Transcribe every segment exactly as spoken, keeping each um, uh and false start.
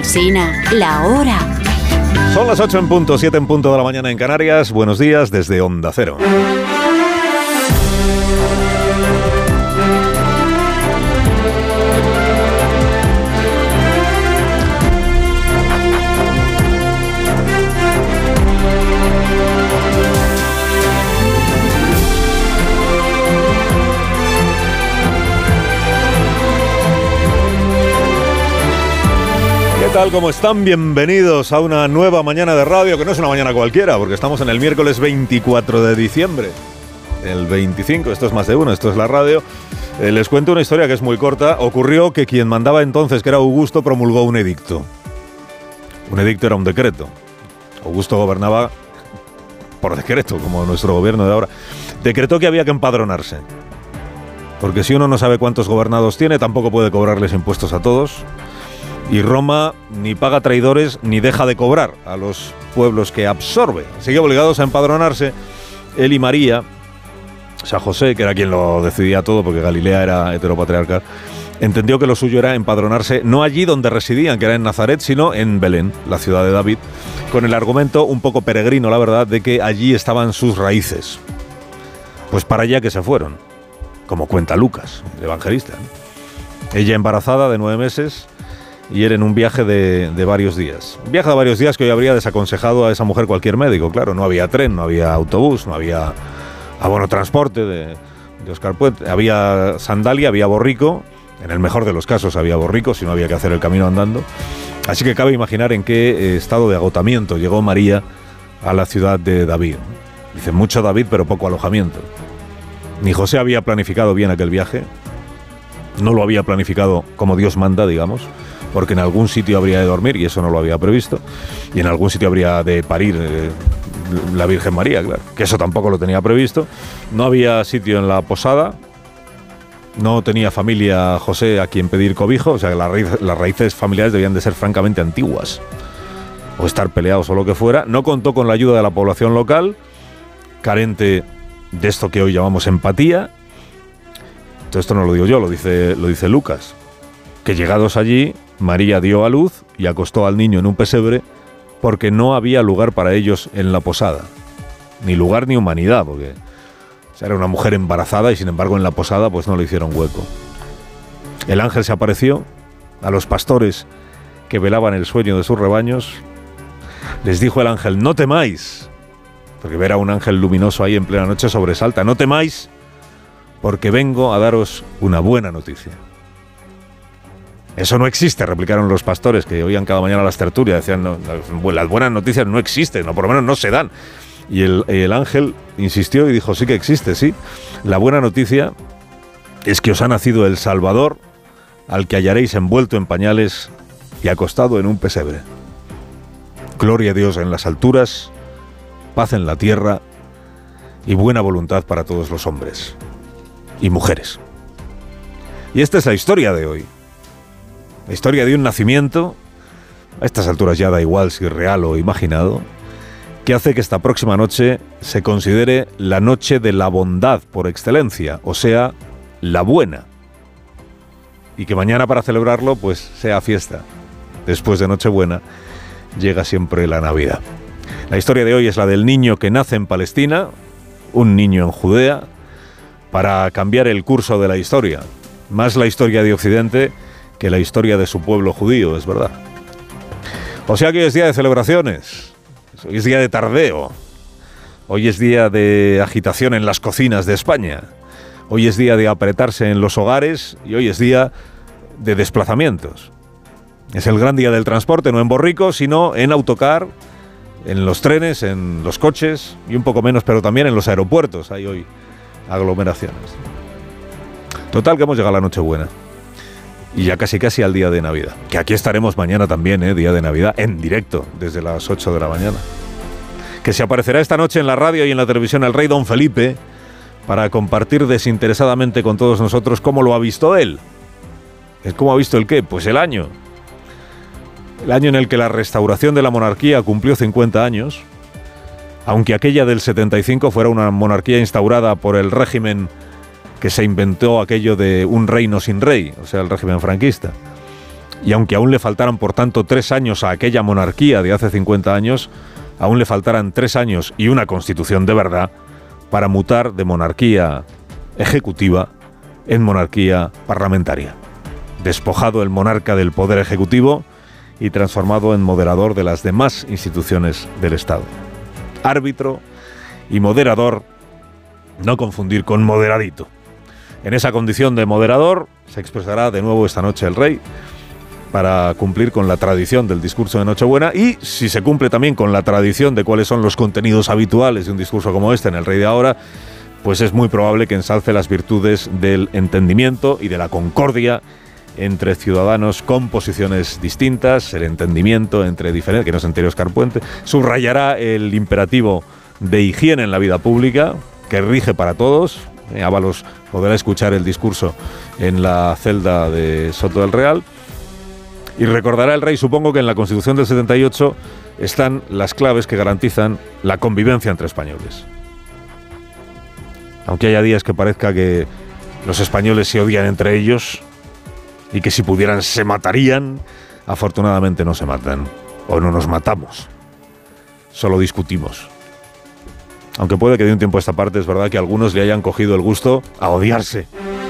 Alsina, la hora. Son las ocho en punto, siete en punto de la mañana en Canarias. Buenos días desde Onda Cero. ¿Qué tal? ¿Cómo están? Bienvenidos a una nueva mañana de radio, que no es una mañana cualquiera, porque estamos en el miércoles veinticuatro de diciembre. El veinticinco, esto es más de uno, esto es la radio. Eh, les cuento una historia que es muy corta. Ocurrió que quien mandaba entonces, que era Augusto, promulgó un edicto. Un edicto era un decreto. Augusto gobernaba por decreto, como nuestro gobierno de ahora. Decretó que había que empadronarse. Porque si uno no sabe cuántos gobernados tiene, tampoco puede cobrarles impuestos a todos. Y Roma ni paga traidores ni deja de cobrar a los pueblos que absorbe. Así que obligados a empadronarse, él y María, San José, que era quien lo decidía todo porque Galilea era heteropatriarcal, entendió que lo suyo era empadronarse no allí donde residían, que era en Nazaret, sino en Belén, la ciudad de David, con el argumento un poco peregrino, la verdad, de que allí estaban sus raíces. Pues para allá que se fueron, como cuenta Lucas, el evangelista, ¿no? Ella embarazada de nueve meses... y era en un viaje de, de varios días. Un viaje de varios días que hoy habría desaconsejado a esa mujer cualquier médico. Claro, no había tren, no había autobús, no había abono transporte de, de Oscar Puente. Había sandalia, había borrico. En el mejor de los casos había borrico, si no había que hacer el camino andando. Así que cabe imaginar en qué eh, estado de agotamiento llegó María a la ciudad de David. Dice, mucho David, pero poco alojamiento. Ni José había planificado bien aquel viaje. No lo había planificado como Dios manda, digamos, porque en algún sitio habría de dormir, y eso no lo había previsto, y en algún sitio habría de parir eh, la Virgen María, claro, que eso tampoco lo tenía previsto. No había sitio en la posada, no tenía familia José a quien pedir cobijo, o sea que las raíces, las raíces familiares debían de ser francamente antiguas, o estar peleados o lo que fuera. No contó con la ayuda de la población local, carente de esto que hoy llamamos empatía. Todo esto no lo digo yo, lo dice, lo dice Lucas, que llegados allí, María dio a luz y acostó al niño en un pesebre porque no había lugar para ellos en la posada. Ni lugar ni humanidad, porque o sea, era una mujer embarazada y sin embargo en la posada pues no le hicieron hueco. El ángel se apareció a los pastores que velaban el sueño de sus rebaños. Les dijo el ángel, no temáis, porque ver a un ángel luminoso ahí en plena noche sobresalta. No temáis, porque vengo a daros una buena noticia. Eso no existe, replicaron los pastores que oían cada mañana las tertulias. Decían, no, las buenas noticias no existen, o por lo menos no se dan. Y el, el ángel insistió y dijo, sí que existe, sí. La buena noticia es que os ha nacido el Salvador, al que hallaréis envuelto en pañales y acostado en un pesebre. Gloria a Dios en las alturas, paz en la tierra y buena voluntad para todos los hombres y mujeres. Y esta es la historia de hoy. La historia de un nacimiento, a estas alturas ya da igual si real o imaginado, que hace que esta próxima noche se considere la noche de la bondad por excelencia, o sea, la buena. Y que mañana para celebrarlo, pues sea fiesta. Después de Nochebuena, llega siempre la Navidad. La historia de hoy es la del niño que nace en Palestina, un niño en Judea, para cambiar el curso de la historia. Más la historia de Occidente que la historia de su pueblo judío, es verdad. O sea que hoy es día de celebraciones, hoy es día de tardeo, hoy es día de agitación en las cocinas de España, hoy es día de apretarse en los hogares y hoy es día de desplazamientos. Es el gran día del transporte, no en borrico, sino en autocar, en los trenes, en los coches y un poco menos, pero también en los aeropuertos. Hay hoy aglomeraciones. Total, que hemos llegado a la Nochebuena. Y ya casi casi al día de Navidad. Que aquí estaremos mañana también, ¿eh? Día de Navidad, en directo, desde las ocho de la mañana. Que se aparecerá esta noche en la radio y en la televisión el rey Don Felipe para compartir desinteresadamente con todos nosotros cómo lo ha visto él. ¿Cómo ha visto el qué? Pues el año. El año en el que la restauración de la monarquía cumplió cincuenta años, aunque aquella del setenta y cinco fuera una monarquía instaurada por el régimen que se inventó aquello de un reino sin rey, o sea, el régimen franquista. Y aunque aún le faltaran, por tanto, tres años a aquella monarquía de hace cincuenta años, aún le faltaran tres años y una constitución de verdad para mutar de monarquía ejecutiva en monarquía parlamentaria. Despojado el monarca del poder ejecutivo y transformado en moderador de las demás instituciones del Estado. Árbitro y moderador, no confundir con moderadito. En esa condición de moderador se expresará de nuevo esta noche el rey para cumplir con la tradición del discurso de Nochebuena y, si se cumple también con la tradición de cuáles son los contenidos habituales de un discurso como este en el Rey de Ahora, pues es muy probable que ensalce las virtudes del entendimiento y de la concordia entre ciudadanos con posiciones distintas, el entendimiento entre diferentes, que no se entere Óscar Puente, subrayará el imperativo de higiene en la vida pública, que rige para todos. Ábalos podrá escuchar el discurso en la celda de Soto del Real. Y recordará el rey, supongo, que en la Constitución del setenta y ocho están las claves que garantizan la convivencia entre españoles. Aunque haya días que parezca que los españoles se odian entre ellos y que si pudieran se matarían, afortunadamente no se matan. O no nos matamos. Solo discutimos. Aunque puede que de un tiempo a esta parte es verdad que algunos le hayan cogido el gusto a odiarse.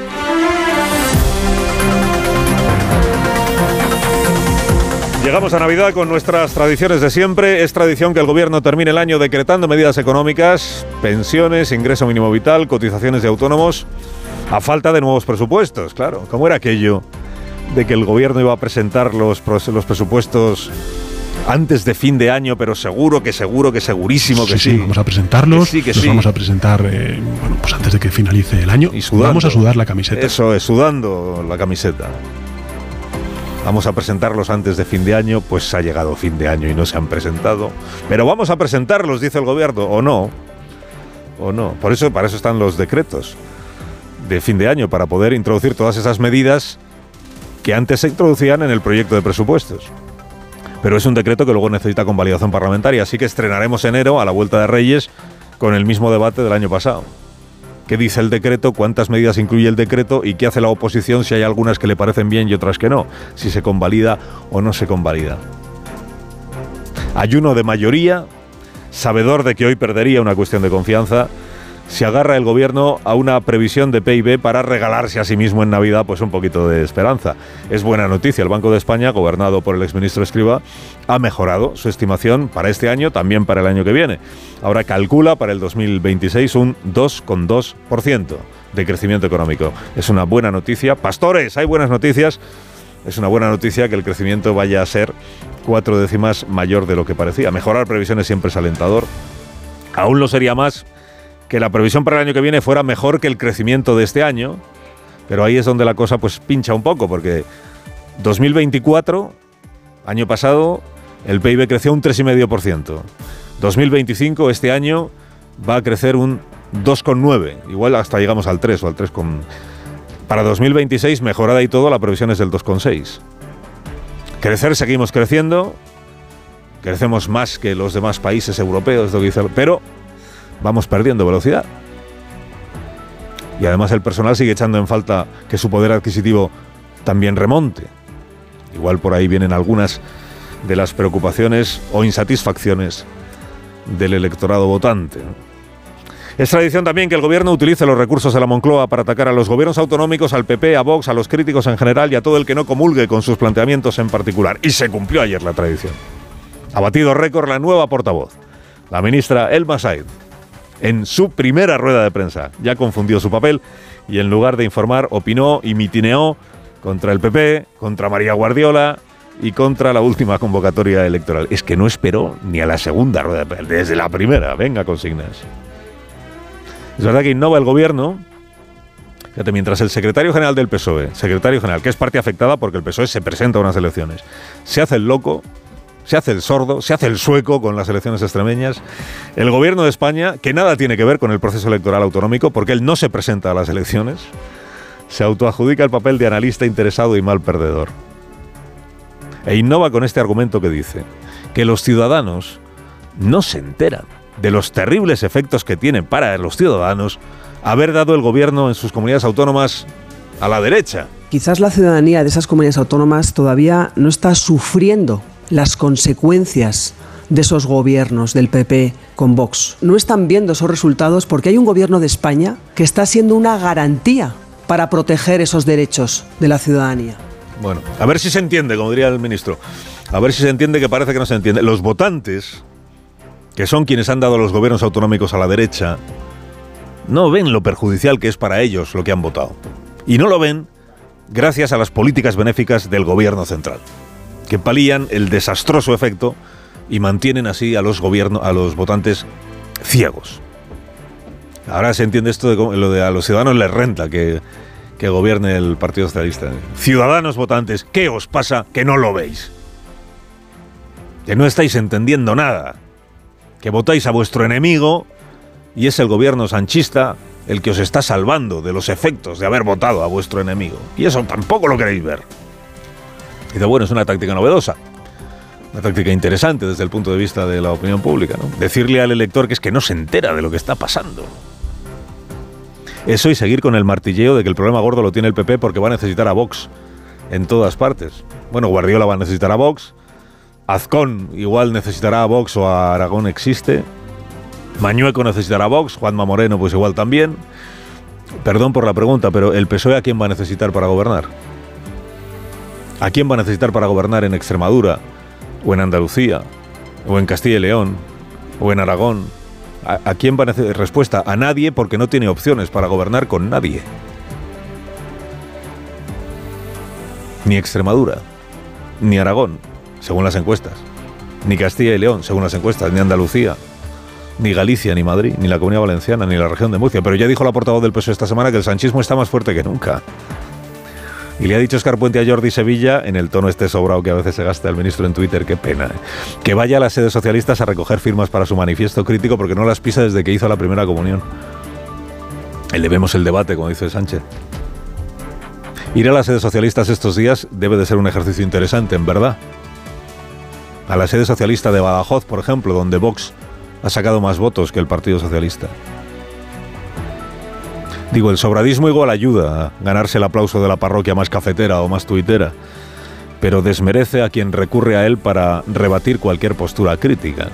Llegamos a Navidad con nuestras tradiciones de siempre. Es tradición que el gobierno termine el año decretando medidas económicas, pensiones, ingreso mínimo vital, cotizaciones de autónomos, a falta de nuevos presupuestos, claro. ¿Cómo era aquello de que el gobierno iba a presentar los, los presupuestos antes de fin de año, pero seguro que seguro que segurísimo que sí? Sí, sí, vamos a presentarlos, que sí, que los sí. vamos a presentar eh, bueno, pues antes de que finalice el año. Y sudando, vamos a sudar la camiseta. Eso es, sudando la camiseta. Vamos a presentarlos antes de fin de año, pues ha llegado fin de año y no se han presentado. Pero vamos a presentarlos, dice el gobierno, o no, o no. Por eso, para eso están los decretos de fin de año, para poder introducir todas esas medidas que antes se introducían en el proyecto de presupuestos. Pero es un decreto que luego necesita convalidación parlamentaria, así que estrenaremos enero a la vuelta de Reyes con el mismo debate del año pasado. ¿Qué dice el decreto? ¿Cuántas medidas incluye el decreto? ¿Y qué hace la oposición si hay algunas que le parecen bien y otras que no? Si se convalida o no se convalida. Ayuno de mayoría, sabedor de que hoy perdería una cuestión de confianza, se agarra el gobierno a una previsión de P I B para regalarse a sí mismo en Navidad pues un poquito de esperanza. Es buena noticia, el Banco de España, gobernado por el exministro Escrivá, ha mejorado su estimación para este año, también para el año que viene. Ahora calcula para el dos mil veintiséis un dos coma dos por ciento de crecimiento económico. Es una buena noticia. Pastores, hay buenas noticias. Es una buena noticia que el crecimiento vaya a ser cuatro décimas mayor de lo que parecía. Mejorar previsiones siempre es alentador. Aún lo sería más que la previsión para el año que viene fuera mejor que el crecimiento de este año, pero ahí es donde la cosa pues pincha un poco, porque dos mil veinticuatro, año pasado, el P I B creció un tres coma cinco por ciento. dos mil veinticinco, este año, va a crecer un dos coma nueve por ciento, igual hasta llegamos al tres o al tres coma cinco por ciento. Para dos mil veintiséis, mejorada y todo, la previsión es del dos coma seis por ciento. Crecer, seguimos creciendo, crecemos más que los demás países europeos, pero vamos perdiendo velocidad. Y además el personal sigue echando en falta que su poder adquisitivo también remonte. Igual por ahí vienen algunas de las preocupaciones o insatisfacciones del electorado votante. Es tradición también que el gobierno utilice los recursos de la Moncloa para atacar a los gobiernos autonómicos, al P P, a Vox, a los críticos en general y a todo el que no comulgue con sus planteamientos en particular. Y se cumplió ayer la tradición. Ha batido récord la nueva portavoz, la ministra Elma Said. En su primera rueda de prensa ya confundió su papel y en lugar de informar opinó y mitineó contra el P P, contra María Guardiola y contra la última convocatoria electoral. Es que no esperó ni a la segunda rueda de prensa, desde la primera. Venga, consignas. Es verdad que innova el gobierno. Fíjate, mientras el secretario general del P S O E, secretario general, que es parte afectada porque el P S O E se presenta a unas elecciones, se hace el loco, se hace el sordo, se hace el sueco con las elecciones extremeñas. El gobierno de España, que nada tiene que ver con el proceso electoral autonómico, porque él no se presenta a las elecciones, se autoadjudica el papel de analista interesado y mal perdedor. E innova con este argumento que dice que los ciudadanos no se enteran de los terribles efectos que tiene para los ciudadanos haber dado el gobierno en sus comunidades autónomas a la derecha. quizás la ciudadanía de esas comunidades autónomas todavía no está sufriendo las consecuencias de esos gobiernos del P P con Vox. No están viendo esos resultados porque hay un gobierno de España que está siendo una garantía para proteger esos derechos de la ciudadanía. Bueno, a ver si se entiende, como diría el ministro. A ver si se entiende, que parece que no se entiende. Los votantes, que son quienes han dado los gobiernos autonómicos a la derecha, no ven lo perjudicial que es para ellos lo que han votado. Y no lo ven gracias a las políticas benéficas del gobierno central, que palían el desastroso efecto y mantienen así a los gobiernos, a los votantes ciegos. Ahora se entiende esto de lo de a los ciudadanos les renta que, que gobierne el Partido Socialista. Ciudadanos votantes, ¿qué os pasa que no lo veis? Que no estáis entendiendo nada, que votáis a vuestro enemigo y es el gobierno sanchista el que os está salvando de los efectos de haber votado a vuestro enemigo. Y eso tampoco lo queréis ver. Y dice, bueno, es una táctica novedosa, una táctica interesante desde el punto de vista de la opinión pública, ¿no? Decirle al elector que es que no se entera de lo que está pasando. Eso y seguir con el martilleo de que el problema gordo lo tiene el P P porque va a necesitar a Vox en todas partes. Bueno, Guardiola va a necesitar a Vox, Azcón igual necesitará a Vox o a Aragón existe, Mañueco necesitará a Vox, Juanma Moreno pues igual también. Perdón por la pregunta, pero ¿el P S O E a quién va a necesitar para gobernar? ¿A quién va a necesitar para gobernar en Extremadura, o en Andalucía, o en Castilla y León, o en Aragón? ¿A, a quién va a necesitar? Respuesta, a nadie, porque no tiene opciones para gobernar con nadie. Ni Extremadura, ni Aragón, según las encuestas, ni Castilla y León, según las encuestas, ni Andalucía, ni Galicia, ni Madrid, ni la Comunidad Valenciana, ni la región de Murcia. Pero ya dijo la portavoz del P S O E esta semana que el sanchismo está más fuerte que nunca. Y le ha dicho Óscar Puente a Jordi Sevilla, en el tono este sobrado que a veces se gasta el ministro en Twitter, qué pena, ¿eh? que vaya a las sedes socialistas a recoger firmas para su manifiesto crítico porque no las pisa desde que hizo la primera comunión. Elevemos el debate, como dice Sánchez. Ir a las sedes socialistas estos días debe de ser un ejercicio interesante, en verdad. A la sede socialista de Badajoz, por ejemplo, donde Vox ha sacado más votos que el Partido Socialista. Digo, el sobradismo igual ayuda a ganarse el aplauso de la parroquia más cafetera o más tuitera, pero desmerece a quien recurre a él para rebatir cualquier postura crítica.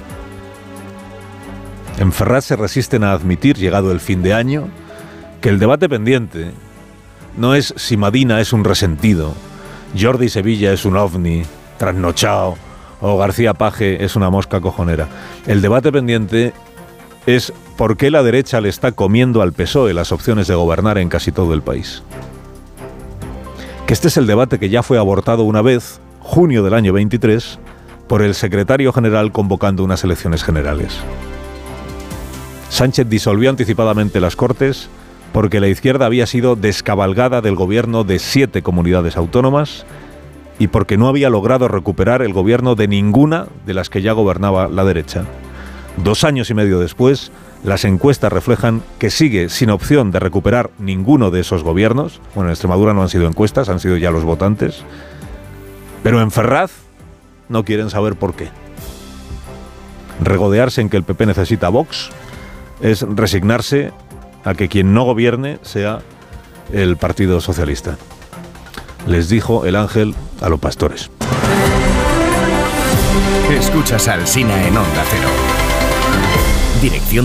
En Ferraz se resisten a admitir, llegado el fin de año, que el debate pendiente no es si Madina es un resentido, Jordi Sevilla es un ovni trasnochado o García Paje es una mosca cojonera. El debate pendiente es por qué la derecha le está comiendo al P S O E las opciones de gobernar en casi todo el país. Que este es el debate que ya fue abortado una vez, junio del año veintitrés, por el secretario general convocando unas elecciones generales. Sánchez disolvió anticipadamente las Cortes porque la izquierda había sido descabalgada del gobierno de siete comunidades autónomas y porque no había logrado recuperar el gobierno de ninguna de las que ya gobernaba la derecha. Dos años y medio después, las encuestas reflejan que sigue sin opción de recuperar ninguno de esos gobiernos. Bueno, en Extremadura no han sido encuestas, han sido ya los votantes. Pero en Ferraz no quieren saber por qué. Regodearse en que el P P necesita Vox es resignarse a que quien no gobierne sea el Partido Socialista. Les dijo el ángel a los pastores. Escuchas a Alsina en Onda Cero. Dirección